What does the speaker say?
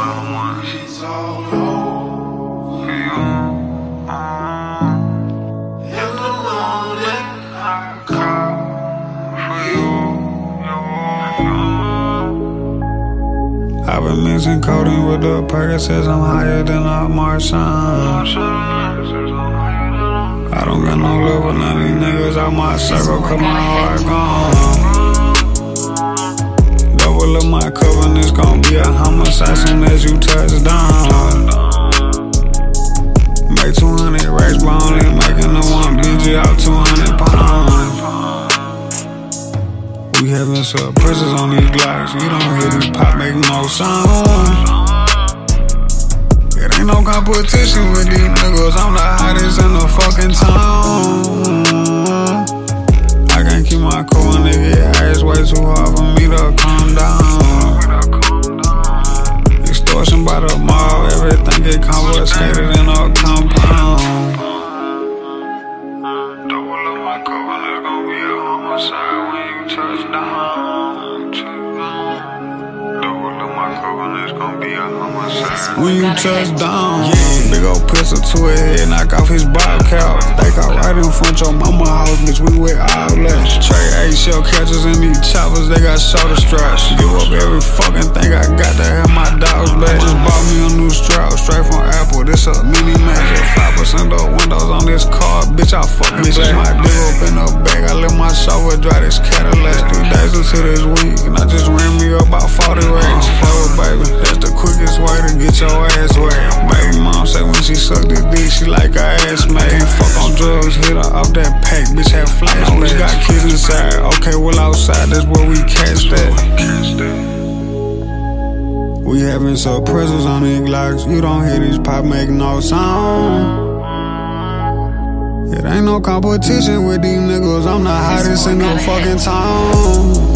She's all over for you. In the morning, I call for you. I've been mixing codeine with the Percocets. I'm higher than a Martian. I don't got no love for none of these niggas out my circle, cause my heart gone. Double up my cup and it's gon' be a homicide soon as you touch down. Make 200 racks, but only making the one BG out 200 pounds. We having surprises on these Glocks. You don't hear this pop make no sound. It ain't no competition with these niggas. I'm the hottest in the fucking town. I can't keep my cool when they get high. It's way too hard for me to calm down. Extortion by the mob, everything get confiscated in a compound. Double up my cup and it's gon' be a homicide when you touch down. Double up my cup and it's gon' be a homicide when you touch down. Big ol' pistol to his head, knock off his bobcat. They got right in front your mama house, bitch, we with outlets. Trade eggshell catchers in these choppers, they got shoulder straps. Give up every fucking thing I got to have my dogs back. Just bought me a new strap, straight from Apple, this a mini magic. 5% the windows on this car, bitch, I fucking bitches my dick up in the bag. I let my chauffeur drive this Cadillac. 3 days into this week, and I just ran me up about 40 racks. Oh, baby, that's the quickest way to get your ass wet. Baby mom say when she suck this dick, she like her ass smack. Ain't fuck on drugs, hit her off that pack, bitch have flashbacks. We got kids inside, okay, well outside, that's where we catch that. We having surprises on these Glocks. You don't hear these pop make no sound. It ain't no competition with these niggas. I'm the hottest in the fucking town.